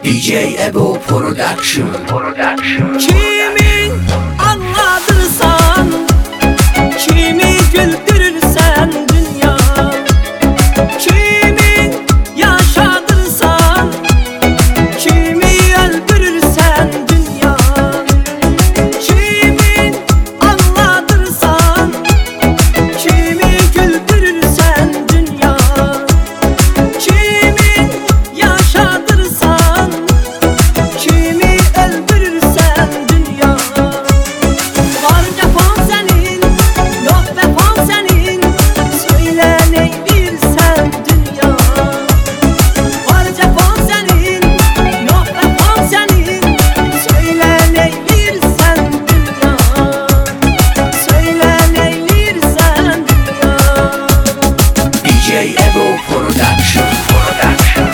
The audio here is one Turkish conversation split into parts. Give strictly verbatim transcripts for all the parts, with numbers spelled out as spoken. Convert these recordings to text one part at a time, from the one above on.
D J Ebo Production. Production. Kimi anladırsan, kimi güldürürsen dünya, kimi yaşadırsan, kimi öldürürsen dünya, kimi anladırsan, kimi güldürürsen dünya, kimi yaşadırsan, kimi öldürürsen dünya. Var cephan senin, yok vefan senin, söyle neylirsen dünya. Var cephan senin, yok vefan senin, söyle neylirsen dünya. Söyle neylirsen dünya. D J Ebo Production. Production.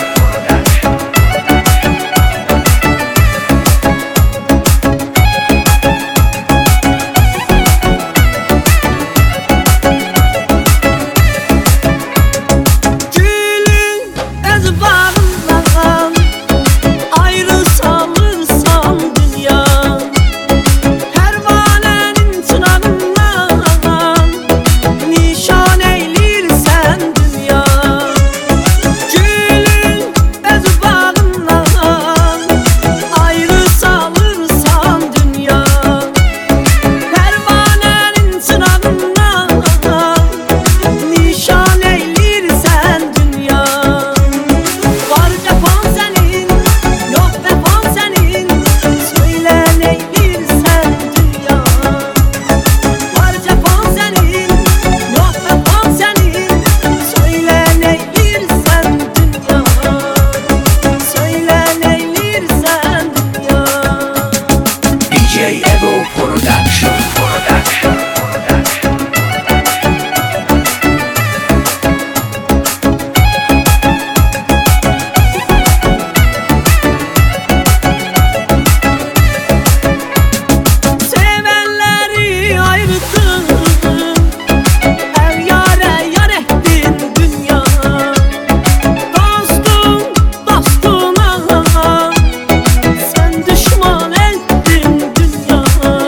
Gülün öz bağından ayrı salırsan dünya, pervanenin çınarından nişan eylirsen dünya. Gülün öz bağından ayrı salırsan dünya, pervanenin çınarından nişan eylirsen dünya. Var cephan senin, yok vefan senin, söyle neylirsen dünya. Var cephan senin, yok vefan senin, söyle neylirsen dünya. Söyle neylirsen dünya. D J Ebo Production. Production. Sevenleri ayırdın, ev yare yar ettin dünya. Dostum dostuna, sen düşman ettin dünya.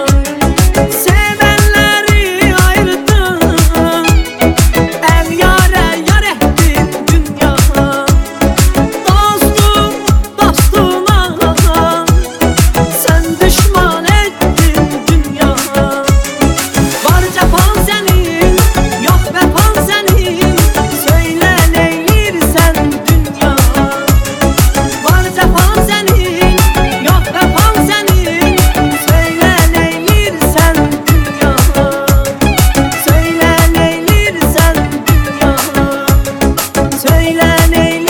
Sevenleri ayırdın, ev yare yar ettin dünya. Dostum dostuna, sen düşman ettin dünya. Var cephan senin, yok vefan senin, söyle neylirsen dünya. Var cephan senin, yok vefan senin, söyle neylirsen dünya. Söyle neylirsen dünya. Söyle neylirsen